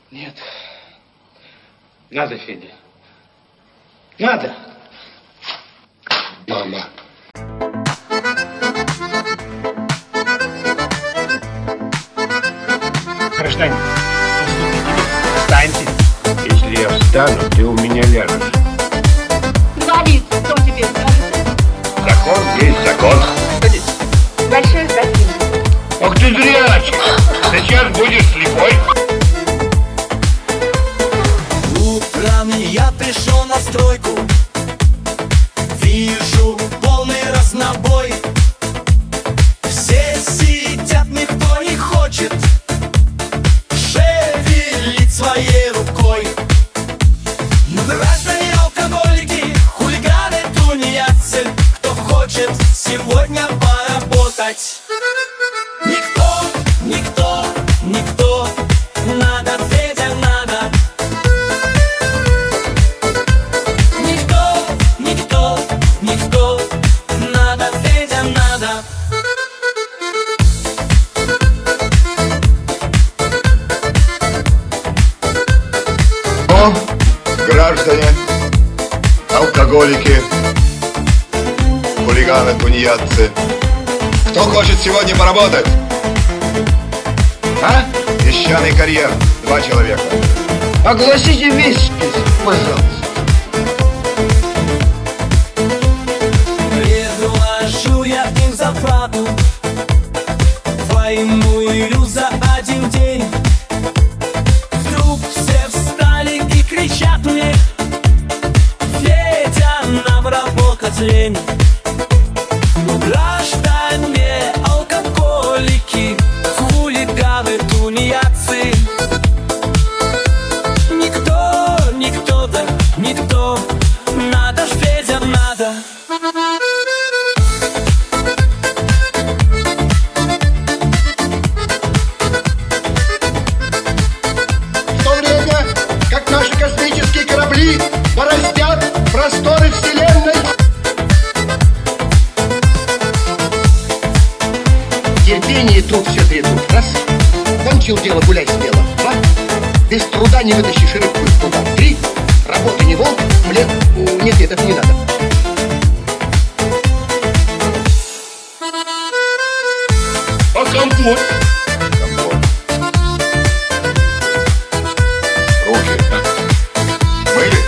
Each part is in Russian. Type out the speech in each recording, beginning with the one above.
Нет. Надо, Федя. Надо. Мама. Гражданин, встаньте. Если я встану, ты у меня ляжешь. Инвалид, кто тебе скажет? Закон есть закон. Садитесь. Большое спасибо. Ах ты зрячий. Сейчас будешь слепой. Утром я пришел на стройку, вижу полный разнобой. Все сидят, никто не хочет шевелить своей рукой. Граждане, алкоголики, хулиганы, тунеядцы, кто хочет сегодня поработать. Никто, надо, Федя, надо. Никто, надо, Федя, надо. О, граждане, алкоголики, хулиганы, тунеядцы, кто хочет сегодня поработать? А? Песчаный карьер, 2 человека. Огласите весь список, пожалуйста. Предложу я им зарплату двойную за 1 день. Вдруг все встали и кричат мне: Федя, нам работать лень. Граждане, алкоголики, хулиганы, тунеядцы, никто, надо ж, Федя, надо. В то время, как наши космические корабли бороздят просторы Вселенной. Терпение и труд все требуют. Раз. Кончил дело, гуляй смело. 2. Без труда не вытащишь рыбку из пруда. 3. Работа не волк, блин. Нет, это не надо. А компот? Компот. Руки. Мыли?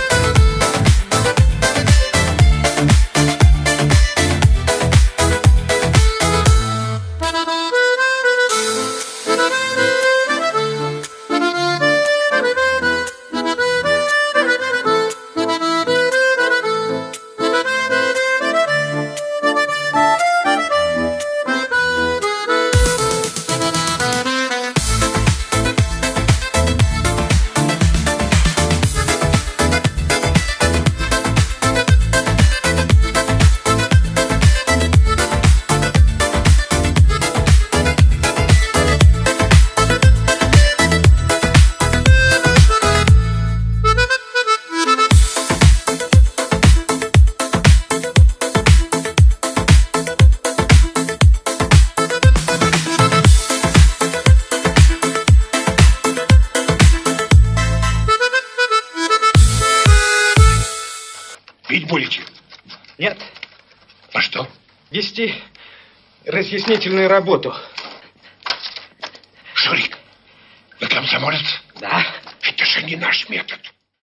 Пить будете? Нет. А что? Вести разъяснительную работу. Шурик, вы комсомолец? Да. Это же не наш метод.